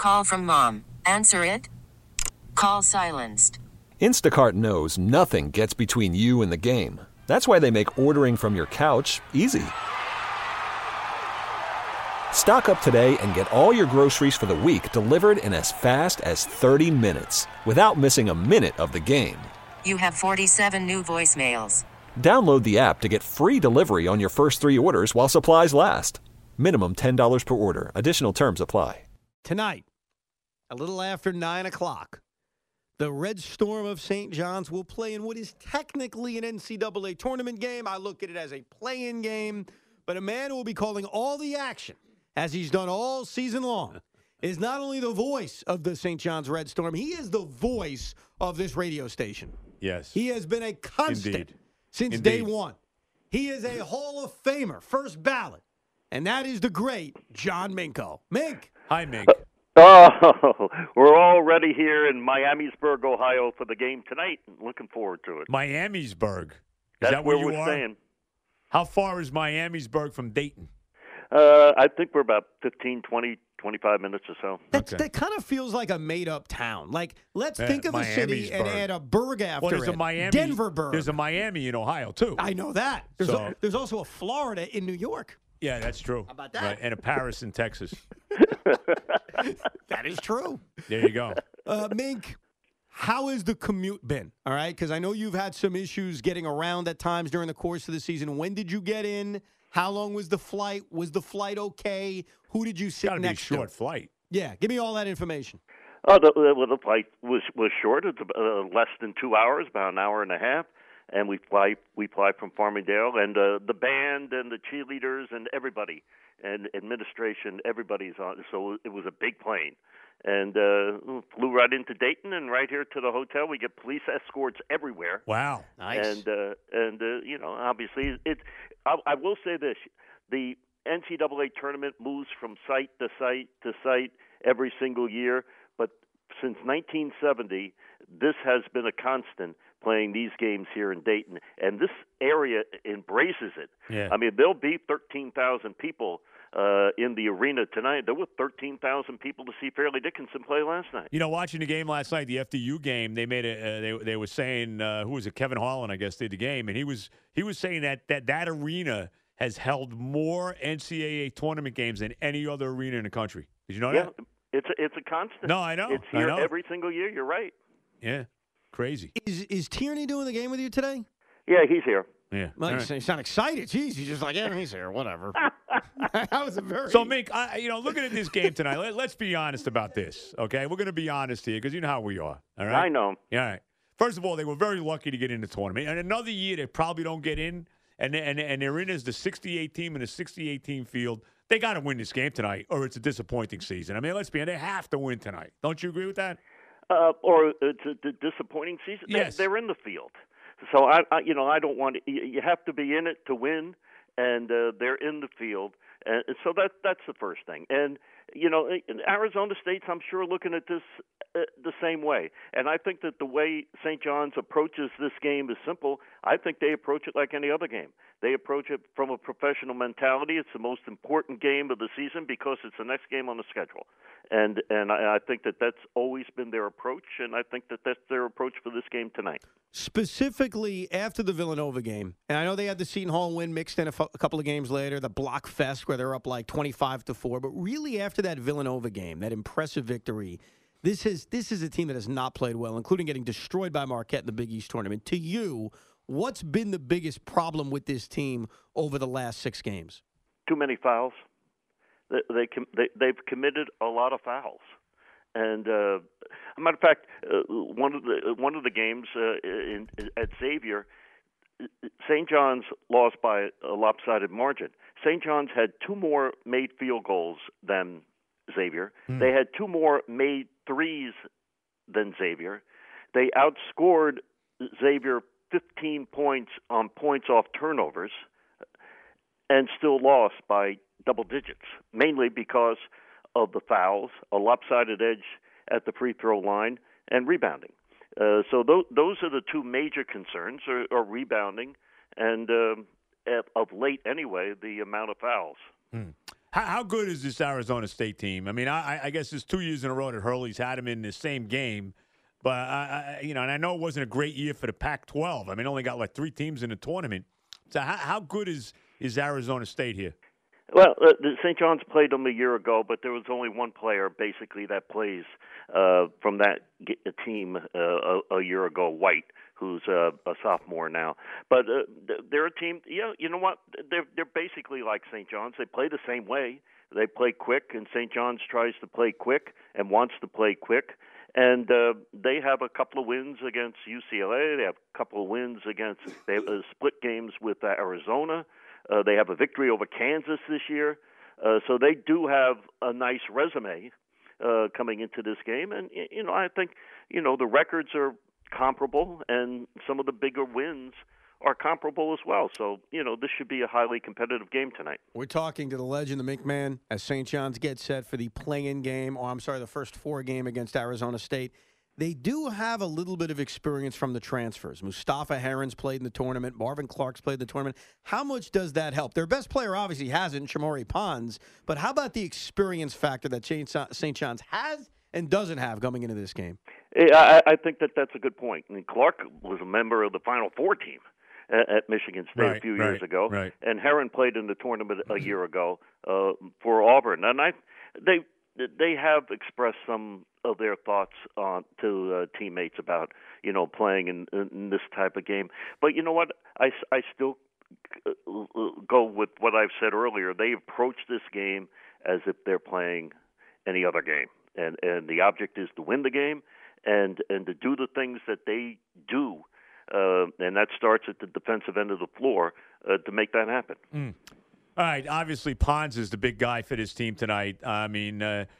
Call from mom. Answer it. Call silenced. Instacart knows nothing gets between you and the game. That's why they make ordering from your couch easy. Stock up today and get all your groceries for the week delivered in as fast as 30 minutes without missing a minute of the game. You have 47 new voicemails. Download the app to get free delivery on your first 3 orders while supplies last. Minimum $10 per order. Additional terms apply. Tonight, a little after 9 o'clock, the Red Storm of St. John's will play in what is technically an NCAA tournament game. I look at it as a play-in game. But a man who will be calling all the action, as he's done all season long, is not only the voice of the St. John's Red Storm, he is the voice of this radio station. Yes. He has been a constant since Indeed. day one. He is a Hall of Famer, first ballot. And that is the great John Minko. Mink. Hi, Mink. Oh, we're all ready here in Miamisburg, Ohio for the game tonight. Looking forward to it. Miamisburg. Is That's that where you we're are? staying. How far is Miamisburg from Dayton? I think we're about 15, 20, 25 minutes or so. That kind of feels like a made-up town. Like, let's think of a city and Miamisburg. add a burg after Well, there's it. a Miami. Denverburg. There's a Miami in Ohio, too. I know that. There's also a Florida in New York. Yeah, that's true. How about that? Right, and a Paris in Texas. That is true. There you go. Mink, how has the commute been? All right, because I know you've had some issues getting around at times during the course of the season. When did you get in? How long was the flight? Was the flight okay? Who did you sit Got to be a next short to? flight. Yeah, give me all that information. Oh, the flight was short. It's less than 2 hours, about an hour and a half. And we fly from Farmingdale, and the band and the cheerleaders and everybody, and administration, everybody's on. So it was a big plane, and flew right into Dayton and right here to the hotel. We get police escorts everywhere. Wow. Nice. And you know, obviously, I will say this: the NCAA tournament moves from site to site to site every single year, but since 1970, this has been a constant. Playing these games here in Dayton, and this area embraces it. Yeah. I mean, there'll be 13,000 people in the arena tonight. There were 13,000 people to see Fairleigh Dickinson play last night. You know, watching the game last night, the FDU game, they made they were saying who was it? Kevin Holland, I guess, did the game, and he was saying that arena has held more NCAA tournament games than any other arena in the country. Did you know that? It's a constant. No, I know. It's here I know. every single year. You're right. Yeah. Crazy. Is Tierney doing the game with you today? Yeah, he's here. Yeah. Well, All you sound excited. Jeez, you're just like, yeah, he's here, whatever. That was a very... So, Mink, looking at this game tonight, let's be honest about this, okay? We're going to be honest here because you know how we are, all right? I know. Yeah, all right. First of all, they were very lucky to get in the tournament. And another year, they probably don't get in, and they're in as the 68 team in a 68 team field. They got to win this game tonight, or it's a disappointing season. I mean, let's be honest, they have to win tonight. Don't you agree with that? Or it's a disappointing season. Yes. They're in the field. So, I don't want to, you have to be in it to win, and they're in the field. And so that's the first thing. And, Arizona State's, I'm sure, looking at this the same way. And I think that the way St. John's approaches this game is simple. I think they approach it like any other game. They approach it from a professional mentality. It's the most important game of the season because it's the next game on the schedule. And I think that that's always been their approach, and I think that that's their approach for this game tonight. Specifically after the Villanova game, and I know they had the Seton Hall win mixed in a couple of games later, the Block Fest where they're up like 25-4, but really after that Villanova game, that impressive victory, this is a team that has not played well, including getting destroyed by Marquette in the Big East tournament. To you, what's been the biggest problem with this team over the last 6 games? Too many fouls. They've committed a lot of fouls, and as a matter of fact, one of the games at Xavier, St. John's lost by a lopsided margin. St. John's had 2 more made field goals than Xavier. They had 2 more made threes than Xavier. They outscored Xavier 15 points on points off turnovers, and still lost by double digits, mainly because of the fouls, a lopsided edge at the free throw line, and rebounding. So those are the 2 major concerns, are rebounding and, of late anyway, the amount of fouls. How good is this Arizona State team? I mean, I guess it's 2 years in a row that Hurley's had them in the same game. But, and I know it wasn't a great year for the Pac-12. I mean, only got like 3 teams in the tournament. So how good is Arizona State here? Well, the St. John's played them a year ago, but there was only one player basically that plays from that team a year ago, White, who's a sophomore now. But they're a team. Yeah, you know what? They're basically like St. John's. They play the same way. They play quick, and St. John's tries to play quick and wants to play quick. And they have a couple of wins against UCLA. They have a couple of wins against. They have split games with Arizona. They have a victory over Kansas this year. So they do have a nice resume coming into this game. And, I think, the records are comparable, and some of the bigger wins are comparable as well. So, this should be a highly competitive game tonight. We're talking to the legend, the McMahon, as St. John's gets set for the play-in game, the first 4 game against Arizona State. They do have a little bit of experience from the transfers. Mustafa Heron's played in the tournament. Marvin Clark's played in the tournament. How much does that help? Their best player obviously hasn't, Shamori Pons, but how about the experience factor that St. John's has and doesn't have coming into this game? I think that's a good point. I mean, Clark was a member of the Final Four team at Michigan State a few years ago, and Heron played in the tournament a year ago for Auburn. And they have expressed some of their thoughts to teammates about playing in this type of game. But you know what? I still go with what I've said earlier. They approach this game as if they're playing any other game, and the object is to win the game and to do the things that they do, and that starts at the defensive end of the floor to make that happen. All right, obviously Pons is the big guy for this team tonight. I mean,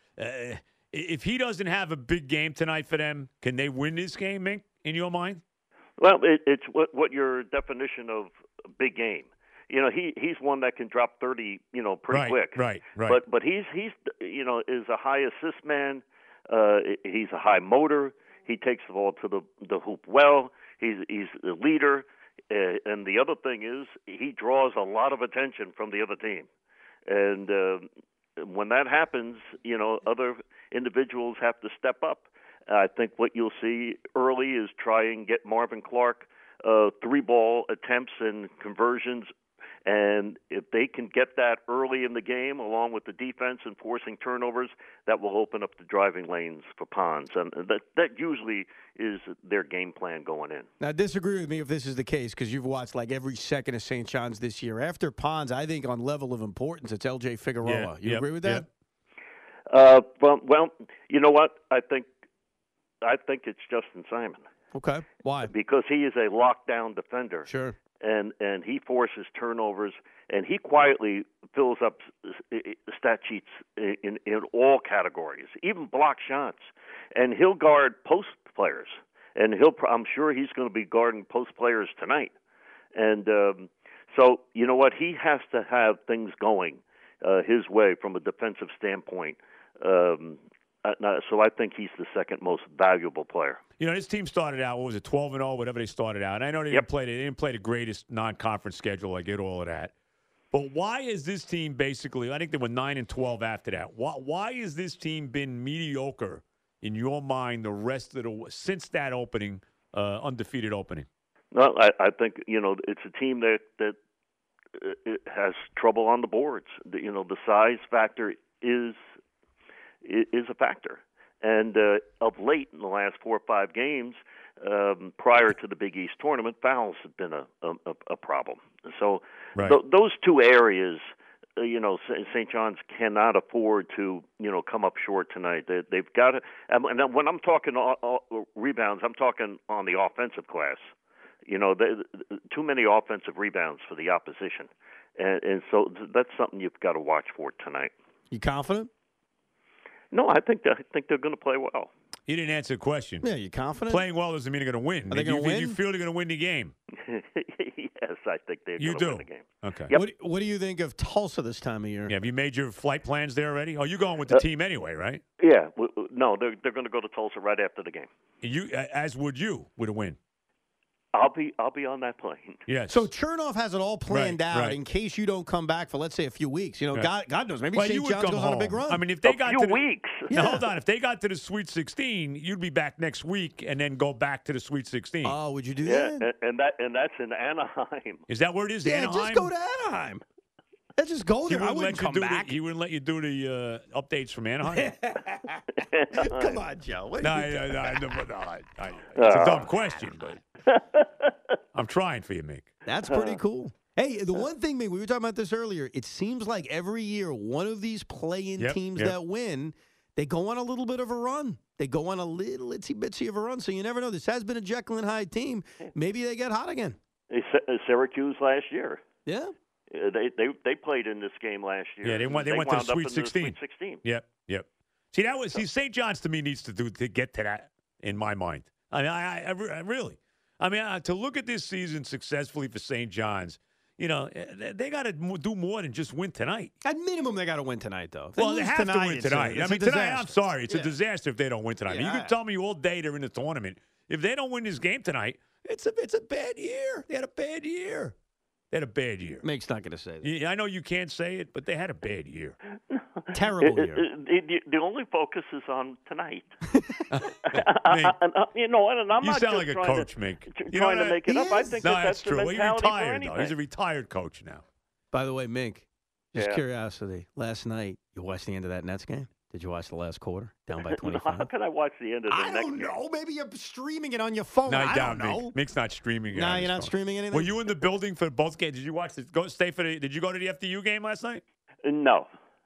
if he doesn't have a big game tonight for them, can they win this game, Mink, in your mind? Well, it's what your definition of a big game. He's one that can drop 30, pretty quick. Right. But he's is a high assist man. He's a high motor. He takes the ball to the hoop well. He's the leader. And the other thing is he draws a lot of attention from the other team. And when that happens, other individuals have to step up. I think what you'll see early is try and get Marvin Clark 3-ball attempts and conversions. And if they can get that early in the game, along with the defense and forcing turnovers, that will open up the driving lanes for Pons. And that usually is their game plan going in. Now, disagree with me if this is the case, because you've watched like every second of St. John's this year. After Pons, I think on level of importance, it's L.J. Figueroa. You agree with that? Well, you know what? I think it's Justin Simon. Okay. Why? Because he is a lockdown defender. Sure. And he forces turnovers, and he quietly fills up stat sheets in all categories, even block shots. And he'll guard post players, and I'm sure he's going to be guarding post players tonight. And so you know what? He has to have things going his way from a defensive standpoint. So I think he's the second most valuable player. This team started out, 12-0, whatever they started out. And I know they didn't play the greatest non-conference schedule. I get all of that. But why is this team basically, I think they were 9-12 after that. Why has this team been mediocre in your mind the rest of since that opening, undefeated opening? Well, I think, it's a team that it has trouble on the boards. The size factor is a factor. And of late, in the last 4 or 5 games, prior to the Big East tournament, fouls have been a problem. So those 2 areas, St. John's cannot afford to, come up short tonight. They've got to. And when I'm talking rebounds, I'm talking on the offensive glass. Too many offensive rebounds for the opposition, and so that's something you've got to watch for tonight. You confident? No, I think they're going to play well. You didn't answer the question. Yeah, you confident? Playing well doesn't mean they're going to win. Are they going to win? You feel they're going to win the game? Yes, I think they're going to win the game. Okay. Yep. What do you think of Tulsa this time of year? Yeah, have you made your flight plans there already? Oh, you're going with the team anyway, right? Yeah. No, they're going to go to Tulsa right after the game. As would you with a win. I'll be on that plane. Yes. So Chernoff has it all planned Right, out right. in case you don't come back for, let's say, a few weeks. You know, Right. God knows. Maybe Well, you St. would John's come goes home. on a big run. I mean, if they A got few to the, weeks. Now, hold on. If they got to the Sweet 16, you'd be back next week and then go back to the Sweet 16. Oh, would you do Yeah, that? and that's in Anaheim. Is that where it is? Yeah, Anaheim? just go to Anaheim. Let's just go He there. I wouldn't wouldn't let you come do back. he wouldn't let you do the updates from Anaheim. Come on, Joe. What No, are you doing? it's a dumb question, but I'm trying for you, Mick. That's pretty cool. Hey, the one thing, we were talking about this earlier. It seems like every year, one of these play-in Yep, teams yep. that win, they go on a little bit of a run. They go on a little itsy-bitsy of a run. So you never know. This has been a Jekyll and Hyde team. Maybe they get hot again. Syracuse last year. Yeah. They played in this game last year. Yeah, they went to the wound up Sweet in 16. The Sweet 16. Yep. See, St. John's to me needs to get to that in my mind. I mean, I really. I mean, to look at this season successfully for St. John's, you know, they got to do more than just win tonight. At minimum, they got to win tonight, though. If they Well, they lose have to win it's a- tonight. it's I a mean, tonight, I'm disaster. sorry. It's Yeah. a disaster if they don't win tonight. I mean, you Yeah. can tell me all day they're in the tournament. If they don't win this game tonight, it's a bad year. They had a bad year. They had a bad year. Mick's not going to say that. Yeah, I know you can't say it, but they had a bad year. Terrible year. The only focus is on tonight. Mink, You know, and I'm you not sound just like a trying coach, to, Mink. tr- You know trying to what? make it He up. I is. think No, that's that's the true. Well, he mentality for retired, anything. though. He's a retired coach now. By the way, Mink, just Yeah. curiosity. Last night, you watched the end of that Nets game? Did you watch the last quarter? Down by How 25? can I watch the end of the I next don't game? know. Maybe you're streaming it on your phone. No, I I doubt don't know. Mink. Mink's not streaming it. No, on you're his not phone. streaming anything? Were you in the building for both games? Did you watch the stay for the? Did you go to the FDU game last night? No,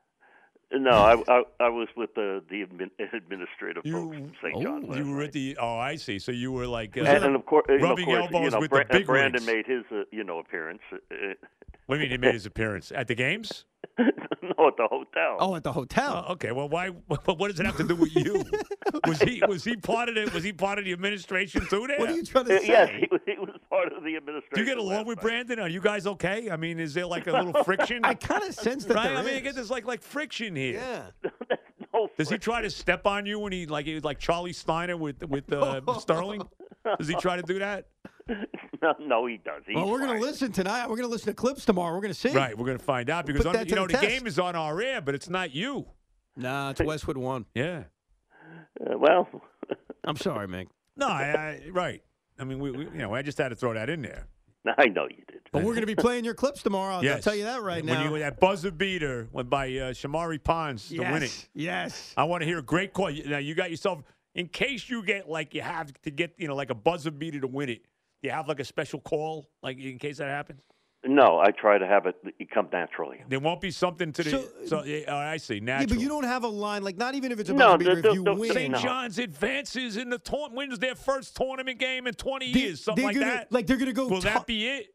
I was with the administrative folks from St. John's. last You were night. at the. Oh, I see. So you were like and of course, rubbing elbows with the big Brandon wigs. made his appearance. What do you mean he made his appearance at the games? No, at the hotel. Oh, at the hotel. Oh, okay. Well, why? What does it have to do with you? Was he part of it? Was he part of the administration too? There. What are you trying to say? Yes, he was part of the administration. Do you get along last with night. Brandon? Are you guys okay? I mean, is there like a little friction? I kind of sense that right? there I mean, I is. get there's like friction here. Yeah. No, Does he try to step on you when he was like Charlie Steiner with Sterling? Does he try to do that? No, he does. He's Well, we're going fine. to listen tonight. We're going to listen to clips tomorrow. We're going to see. Right, we're going to find out because Put that to the the test. game is on our air, but it's not you. Nah, it's Westwood 1. Yeah. Well, I'm sorry, Mick. No, right. I mean, we I just had to throw that in there. I know you did. But we're going to be playing your clips tomorrow. I'll Yes. tell you that right When now. that buzzer beater went by Shamari Pons to win it. Yes. I want to hear a great call. Now you got yourself in case you get you have to get like a buzzer beater to win it. Do you have like a special call in case that happens? No, I try to have it come naturally. There won't be something to the. So- I see. Yeah, Natural. but you don't have a line, like not even if it's a No, buzzer beater, if you win. St. No. John's advances in the wins their first tournament game in 20 years, something they're like gonna, that. Like they're going to go. Will that be it?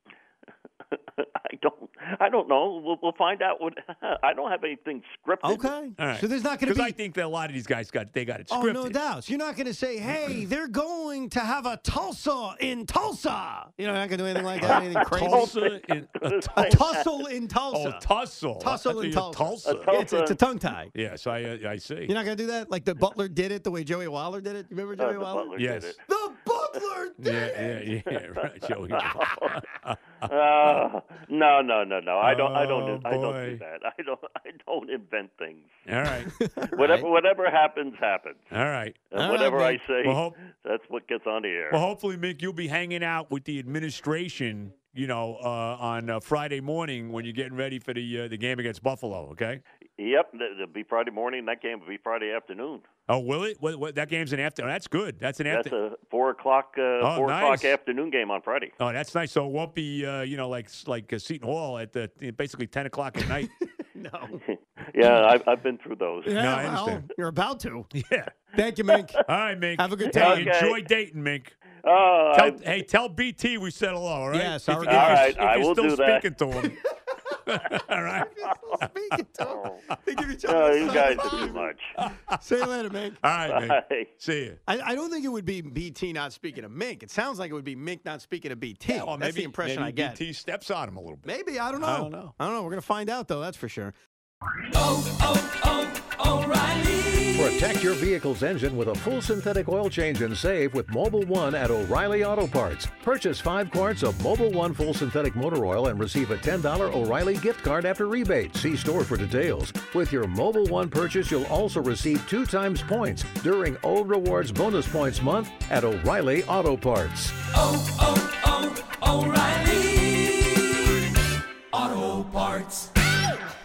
I don't know. We'll find out. I don't have anything scripted. Okay. All right. So there's not going to Because be. I think that a lot of these guys got it Oh, scripted. no doubt. So you're not going to say, hey, they're going to have a Tulsa in Tulsa. You know, you're not going to do anything like that, anything crazy. Tulsa A tussle in Tulsa. Oh, tussle. Tussle I in thought you Tulsa. said Tulsa. It's a tongue tie. Yes, I see. You're not going to do that? Like the Butler did it the way Joey Waller did it? You remember Joey The Waller? Butler Yes. did it. The Butler did it! Yeah, right, Joey. No. I don't boy. do that. I don't invent things. All right. Whatever happens, happens. All right. And All right, whatever I Mick. say, Well, that's what gets on the air. Well, hopefully, Mick, you'll be hanging out with the administration, on Friday morning when you're getting ready for the game against Buffalo, okay? Yep, it'll be Friday morning. That game will be Friday afternoon. Oh, will it? What, that game's an after. Oh, that's good. That's an That's after. a 4 o'clock, 4 nice. o'clock afternoon game on Friday. Oh, that's nice. So it won't be, like Seton Hall at basically 10 o'clock at night. No. Yeah, I've been through those. Yeah, No, I well, understand. you're about to. Yeah. Thank you, Mink. All right, Mink. Have a good Hey, time. Okay. enjoy Dayton, Mink. Oh, Tell BT we said hello, all right? Yes, if, all if right. you're- All right, if I you're will still do that. speaking to him. All right. Speaking to him. They give each oh, other you a guys high are too five. much. Say you later, Mink. All right, Mink. Bye. See you. I don't think it would be BT not speaking to Mink. It sounds like it would be Mink not speaking to BT. Well, That's the impression maybe I get. BT steps on him a little bit. Maybe. I don't know. I don't know. We're going to find out, though. That's for sure. Protect your vehicle's engine with a full synthetic oil change and save with Mobil 1 at O'Reilly Auto Parts. Purchase 5 quarts of Mobil 1 full synthetic motor oil and receive a $10 O'Reilly gift card after rebate. See store for details. With your Mobil 1 purchase, you'll also receive 2 times points during O Rewards Bonus Points Month at O'Reilly Auto Parts. O'Reilly Auto Parts.